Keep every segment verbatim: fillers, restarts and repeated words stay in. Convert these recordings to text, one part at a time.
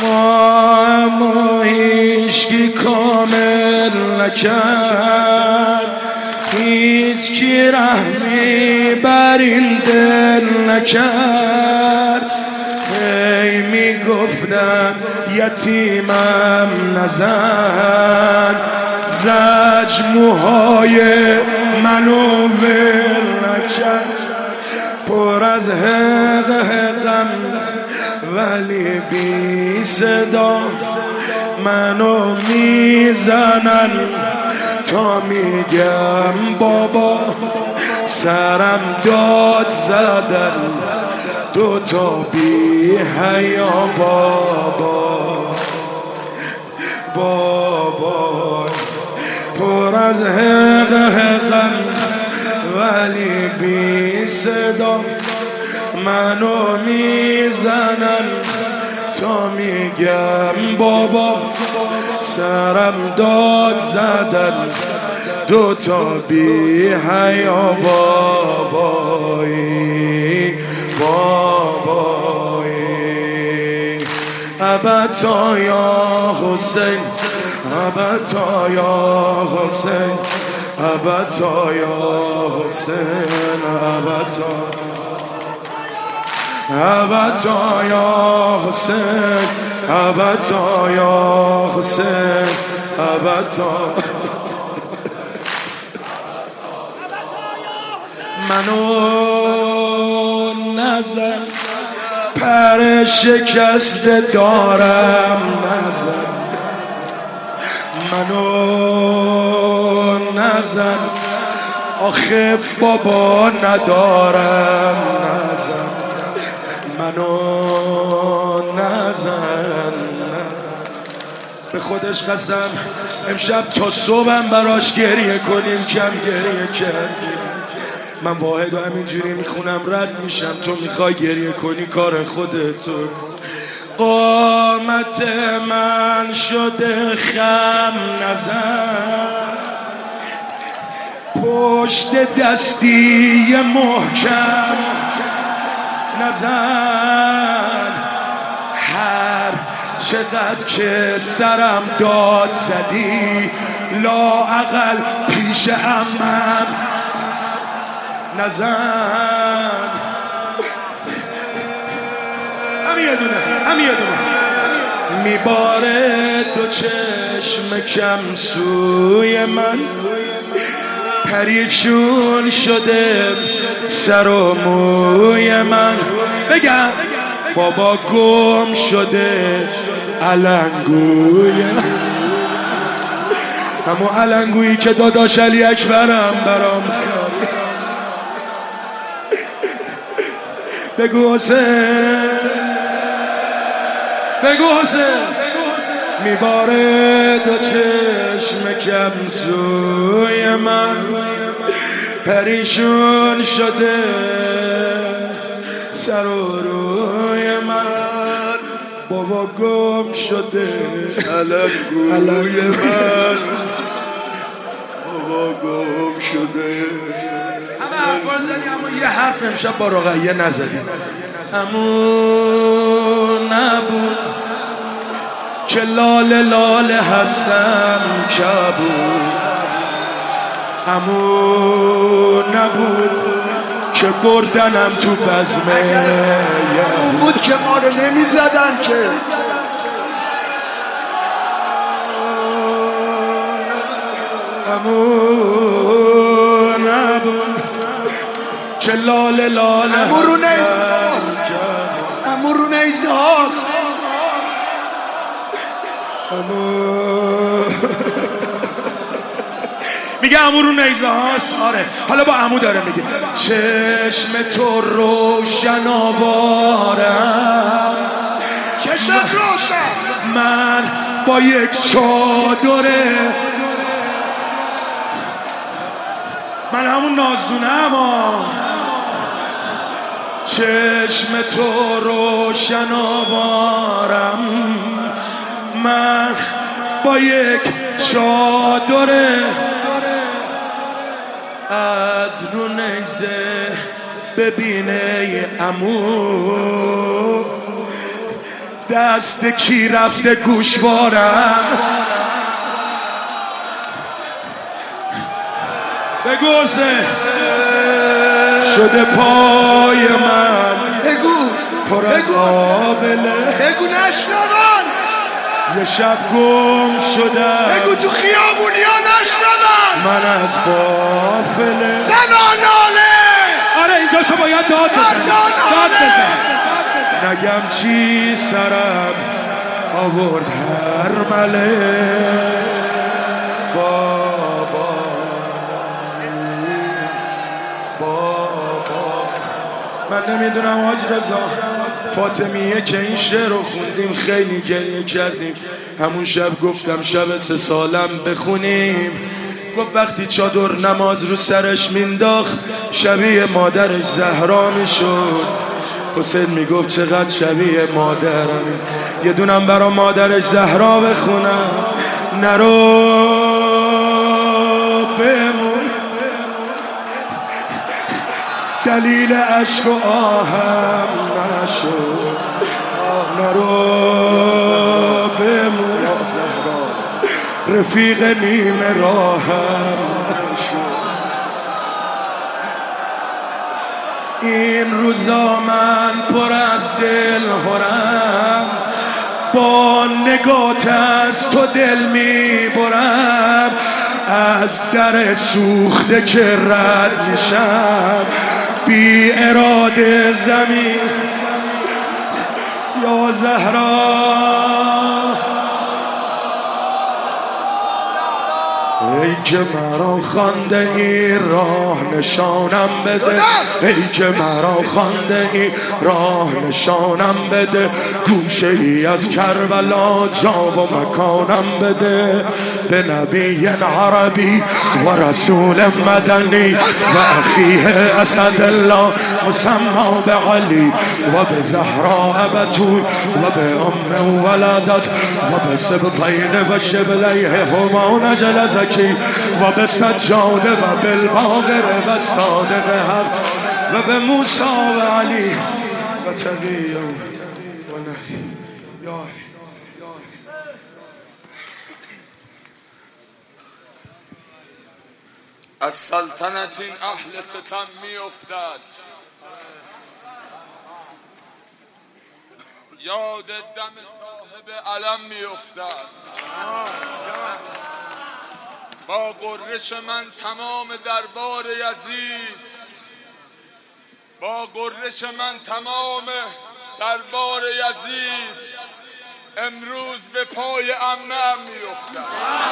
ما ما هیچکی کامل نکرد، هیچ کی رحمی بر این دل نکرد. هی میگفتن یتیمم نزن، زج موهای منو ول نکرد. پر از حق حقم ولی بی صدا، منو میزنن تا میگم بابا. سرم داد زدن دوتا بی حیا بابا بابا. پر از حق حقم ولی بی صدا، منو میزنن تا میگم بابا. سرم داد زدن دوتا بی حیا بابایی بابایی. ابتا یا حسین، ابتا یا حسین، ابتا یا حسین، ابتا ابتا یا حسین، ابتا یا حسین، ابتا. منو نزن پر شکست دارم، نزن منو نزن آخه بابا ندارم، نزن منو نزن. به خودش قسم امشب تا صبحم براش گریه کنیم، کم گریه کردیم. من واحد و همینجوری میخونم رد میشم، تو میخوای گریه کنی کار خودتو کن. قامت من شده خم نزن، پشت دستی محکم نزن. هر چقدر که سرم داد زدی، لااقل پیش عمم نزن. همین یه دونه، همین یه دونه. میباره دو چشم کم سوی من، پریشون شده سر و موی من. بگم بابا گم شده علنگوی، همون علنگویی که داداش علی اکبرم برام خیلی. بگو حسین، بگو حسین. میباره دو چشم کم سوی من، پریشون شده سر و روی من. بابا گم شده علنگوی من، بابا گم شده. همه حرفا زدی اما یه حرف امشب با رقیه نزدی. همون نبود که لاله لاله هستم کبود، همون نبود که بردنم تو بزمه، اون بود که ما رو نمی زدن که. همون نبود که لاله لاله هستم، همون رو نیزه هاست. میگه عمو رو نیزه هاست. آره حالا با عمو داره میگه چشم تو روشن آوارم، چشم روشن. من با یک چادره، من همون نازدونم ها. چشم تو روشن آوارم، من با یک چادره از رو نیزه ببینه عمو. دست کی رفته گوشوارم بگو حسین شده پای من بگو پر از آبله بگو نشنون یه شب گم شدم بگو تو خیابونیا نشنون من از قافله زناناله آره اینجا شو باید داد بزن داد بزن نگم چی سرم آورد هر مله بابا بابا من نمیدونم حاج رضا فاطمیه که این شعر رو خوندیم خیلی گریه کردیم. همون شب گفتم شب سه سالم بخونیم. گفت وقتی چادر نماز رو سرش مینداخت شبیه مادرش زهرا میشد. حسین میگفت چقدر شبیه مادرم. یه دونم برا مادرش زهرا بخونم. نرو بمون دلیل عشق و آهم نشد. نرو بمون رفیق نیم راهم نشد. این روزا من پر از دل هرم با نگات از تو دل میبرم. از در سوخته که رد میشم بی اراده زمین یا زهرا ای که مرا خوانده ای راه نشانم بده. ای که مرا خوانده ای راه نشانم بده. گوشه ای از کربلا جا و مکانم بده. به نبی عربی و رسول مدنی و اخیه اسد الله مسمى به علی و به زهرا بتول و به ام ولدت و به سبطین و شبلیه هما نجل زکی و به سجاده و بالباقر و صادق حق و به موسی و علی و تقی و نخی یا از سلطنت این اهل ستم می افتد. یاد دم صاحب علم می افتد. با غرش من تمام دربار یزید با غرش من تمام دربار یزید امروز به پای عمه ام می افتد.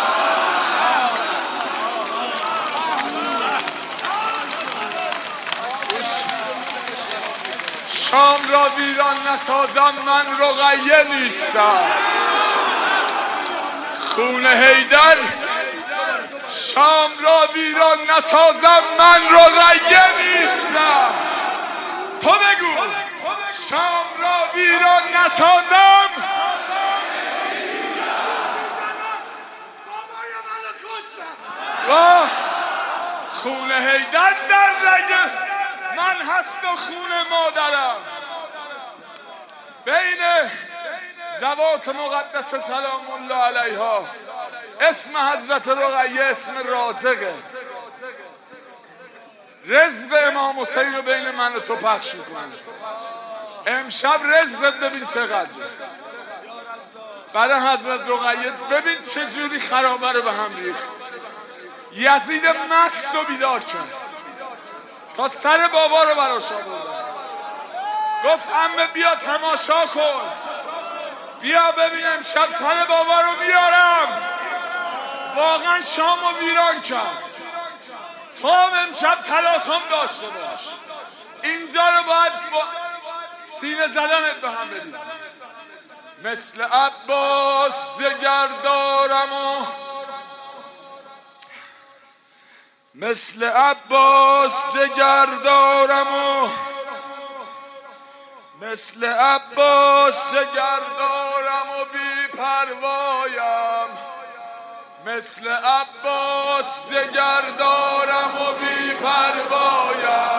شام را ویران نسازم من رقیه نیستم. خون حیدر شام را ویران نسازم من رقیه نیستم. تو بگو شام را ویران نسازم و خون حیدر در رگ من هست و خون مادرم. بین ذوات مقدس سلام الله علیها اسم حضرت رقیه اسم رازقه. رزق امام حسین رو بین من و تو پخش میکنه. امشب رزقت ببین چقدر برای حضرت رقیه. ببین چه جوری خرابه رو به هم ریخت. یزید مست و بیدار کرد تا سر بابا رو براش آوردن. گفت عمه بیا تماشا کن. بیا ببینم شب سر بابا رو بیارم. واقعا شامو ویران کرد. تو هم امشب تلاطم داشته باش. اینجا رو باید با سینه زدنت به هم بریزی. مثل عباس جگر دارم و مثل عباس جگر دارم و مثل عباس جگر دارم و بی پروایم. مثل عباس جگر دارم و بی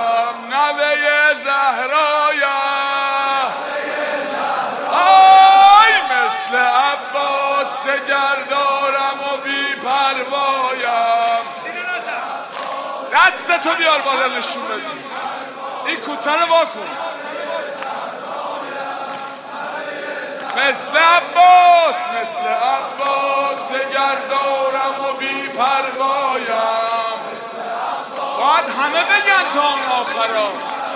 پروایم. نوه زهرایم. پروایم. دستتو بیار بالا نشون بدی. این کوتاه رو واکن مثل عباس مثل عباس گردارم و بی پروایم. باید همه بگن تا اون آخرا.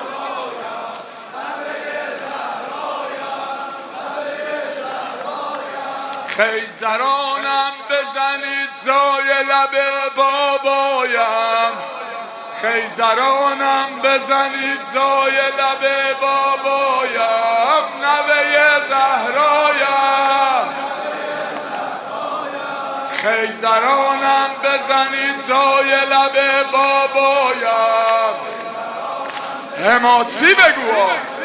خیزرانم بزنید جای لب بابایم. خیزرانم بزنید جای لب بابایم. نوه زهرایم. خیزرانم بزنید جای لب بابایم. حماسی بگو.